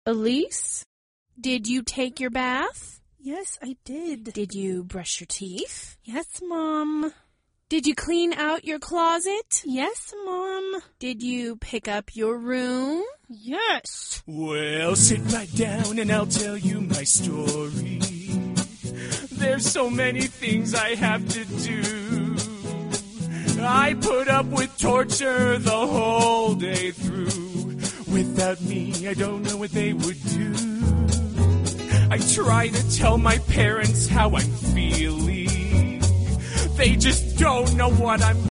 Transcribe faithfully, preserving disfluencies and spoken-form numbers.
Elise, did you take your bath? Yes, I did. Did you brush your teeth? Yes, Mom. Did you clean out your closet? Yes, Mom. Did you pick up your room? Yes. Well, sit right down and I'll tell you my story. There's so many things I have to do. I put up with torture the whole day through. Without me, I don't know what they would do. I try to tell my parents how I'm feeling. They just don't know what I'm